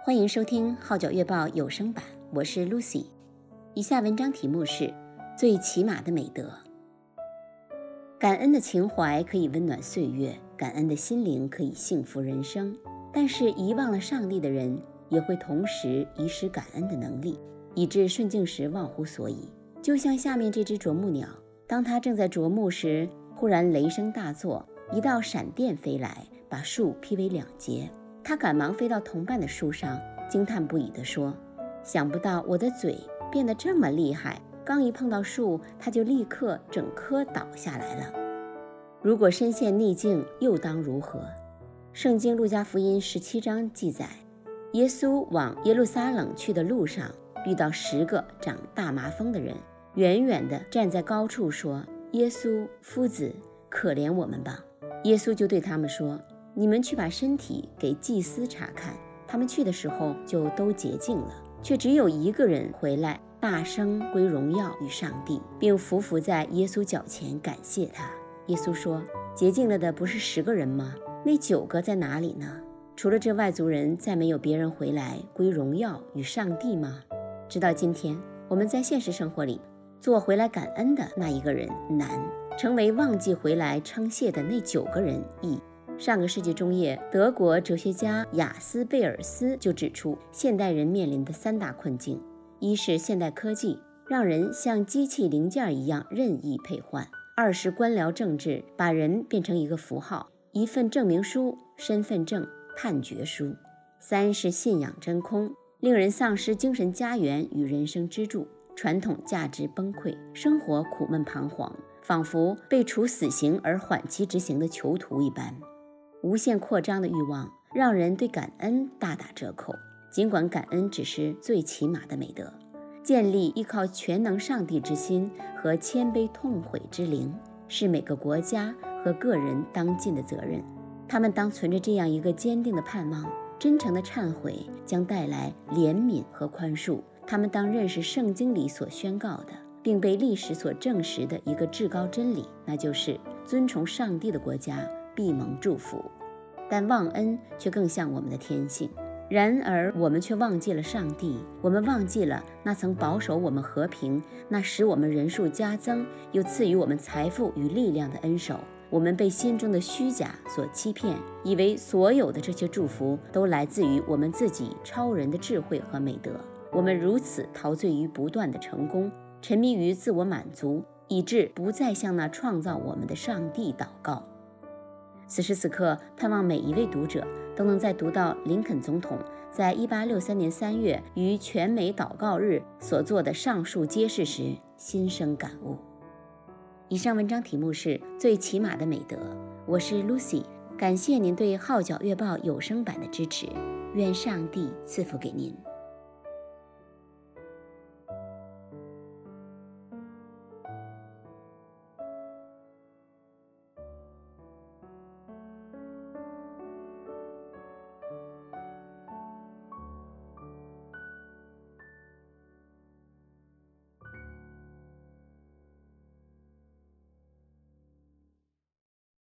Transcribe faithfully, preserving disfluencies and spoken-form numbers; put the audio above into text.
欢迎收听《号角月报》有声版，我是 Lucy。以下文章题目是最起码的美德。感恩的情怀可以温暖岁月，感恩的心灵可以幸福人生，但是遗忘了上帝的人也会同时遗失感恩的能力，以致顺境时忘乎所以。就像下面这只啄木鸟，当它正在啄木时，忽然雷声大作，一道闪电飞来，把树劈为两截。他赶忙飞到同伴的树上，惊叹不已地说：想不到我的嘴变得这么厉害，刚一碰到树，它就立刻整棵倒下来了。如果身陷逆境，又当如何？圣经路加福音十七章记载，耶稣往耶路撒冷去的路上，遇到十个长大麻风的人，远远地站在高处说：耶稣夫子，可怜我们吧。耶稣就对他们说：你们去把身体给祭司查看。他们去的时候就都洁净了，却只有一个人回来，大声归荣耀与上帝，并匍匐在耶稣脚前感谢他。耶稣说：洁净了的不是十个人吗？那九个在哪里呢？除了这外族人，再没有别人回来归荣耀与上帝吗？直到今天，我们在现实生活里做回来感恩的那一个人难，成为忘记回来称谢的那九个人易。上个世纪中叶，德国哲学家雅斯贝尔斯就指出，现代人面临的三大困境：一是现代科技让人像机器零件一样任意配换；二是官僚政治把人变成一个符号，一份证明书、身份证、判决书；三是信仰真空，令人丧失精神家园与人生支柱，传统价值崩溃，生活苦闷彷徨，仿佛被处死刑而缓期执行的囚徒一般。无限扩张的欲望让人对感恩大打折扣，尽管感恩只是最起码的美德。建立依靠全能上帝之心和谦卑痛悔之灵，是每个国家和个人当尽的责任。他们当存着这样一个坚定的盼望，真诚的忏悔将带来怜悯和宽恕。他们当认识圣经里所宣告的，并被历史所证实的一个至高真理，那就是尊崇上帝的国家必蒙祝福。但忘恩却更像我们的天性，然而我们却忘记了上帝，我们忘记了那曾保守我们和平，那使我们人数加增，又赐予我们财富与力量的恩手。我们被心中的虚假所欺骗，以为所有的这些祝福都来自于我们自己超人的智慧和美德。我们如此陶醉于不断的成功，沉迷于自我满足，以致不再向那创造我们的上帝祷告。此时此刻，盼望每一位读者都能在读到林肯总统在一八六三年三月于全美祷告日所做的上述揭示时，心生感悟。以上文章题目是最起码的美德，我是 Lucy， 感谢您对号角月报有声版的支持，愿上帝赐福给您。